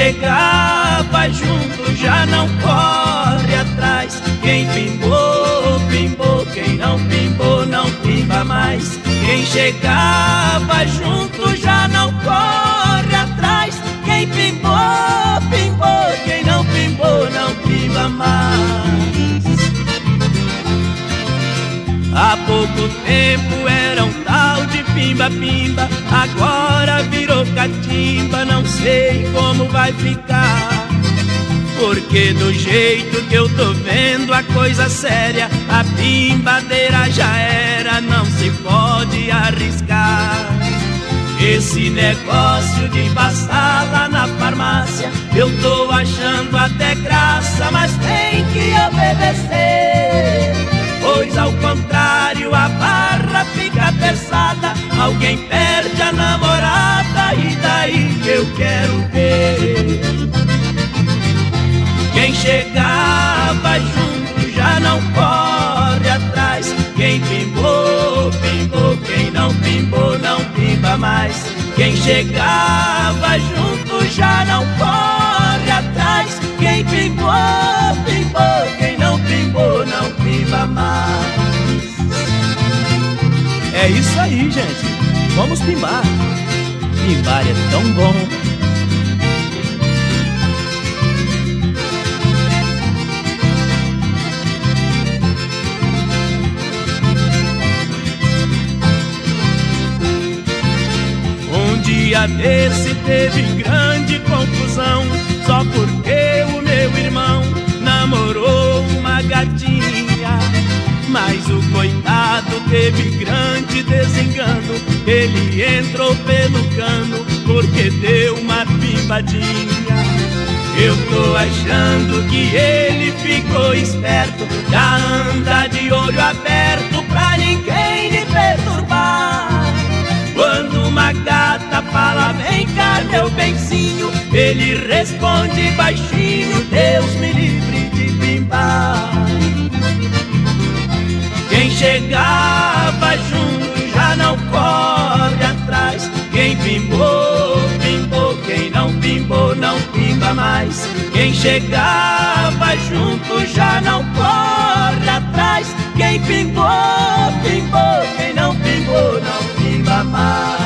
chegava junto já não corre atrás. Quem pimbou, pimbou, quem não pimbou, não pimba mais. Quem chegava junto já não corre atrás. Quem pimbou, pimbou, quem não pimbou, não pimba mais. Há pouco tempo era um tal de pimba-pimba, agora virou catimba, não sei como vai ficar. Porque do jeito que eu tô vendo a coisa séria, a pimbadeira já era, não se pode arriscar. Esse negócio de passar lá na farmácia, eu tô achando até graça, mas tem que obedecer. Pois ao contrário a barra fica pesada, alguém perde a namorada e daí que eu quero ver. Quem chegava junto já não corre atrás. Quem pimbou, pimbou, quem não pimbou, não pimba mais. Quem chegava junto já não corre atrás. Quem pimbou, pimbou, quem não pimbou, não pimba mais. É isso aí, gente, vamos pimbar. Pimbar é tão bom. Um dia desse teve grande confusão, só porque o meu irmão namorou uma gatinha. Mas o coitado teve grande desengano, ele entrou pelo cano porque deu uma pimbadinha. Eu tô achando que ele ficou esperto, já anda de olho aberto pra ninguém lhe perturbar. Quando uma gata fala vem cá meu benzinho, ele responde baixinho, Deus me livre de pimbar. Quem chegava junto já não corre atrás. Quem pimbou, pimbou, quem não pimbou, não pimba mais. Quem chegava junto já não corre atrás. Quem pimbou, pimbou, quem não pimbou, não pimba mais.